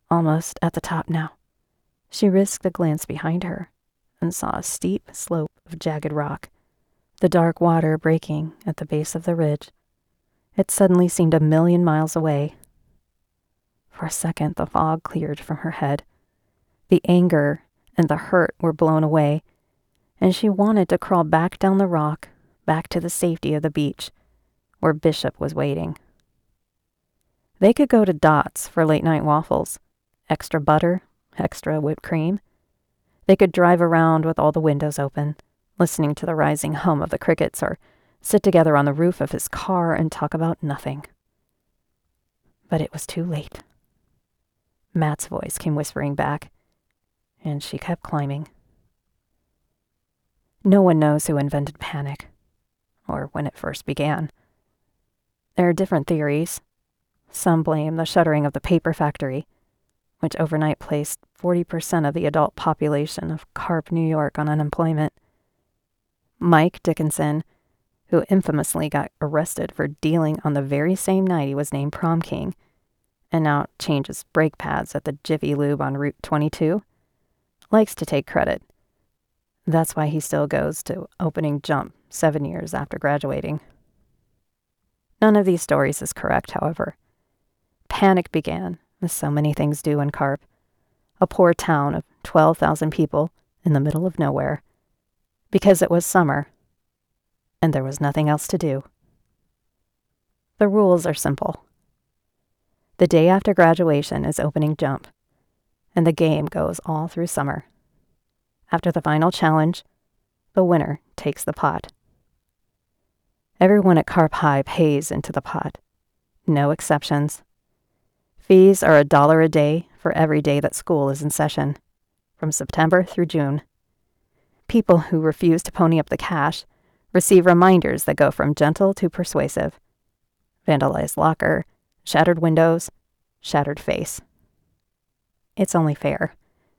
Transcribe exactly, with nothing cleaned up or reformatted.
Almost at the top now. She risked a glance behind her and saw a steep slope of jagged rock, the dark water breaking at the base of the ridge. It suddenly seemed a million miles away. For a second, the fog cleared from her head. The anger and the hurt were blown away, and she wanted to crawl back down the rock, back to the safety of the beach, where Bishop was waiting. They could go to Dot's for late-night waffles, extra butter, extra whipped cream. They could drive around with all the windows open, listening to the rising hum of the crickets, or sit together on the roof of his car and talk about nothing. But it was too late. Matt's voice came whispering back, and she kept climbing. No one knows who invented panic, or when it first began. There are different theories. Some blame the shuttering of the paper factory, which overnight placed forty percent of the adult population of Carp, New York on unemployment. Mike Dickinson, who infamously got arrested for dealing on the very same night he was named prom king, and now changes brake pads at the Jiffy Lube on Route twenty-two, likes to take credit. That's why he still goes to opening jump seven years after graduating. None of these stories is correct, however. Panic began, as so many things do in Carp, a poor town of twelve thousand people in the middle of nowhere, because it was summer, and there was nothing else to do. The rules are simple. The day after graduation is opening jump, and the game goes all through summer. After the final challenge, the winner takes the pot. Everyone at Carp High pays into the pot. No exceptions. Fees are a dollar a day for every day that school is in session, from September through June. People who refuse to pony up the cash receive reminders that go from gentle to persuasive. Vandalized locker, shattered windows, shattered face. It's only fair.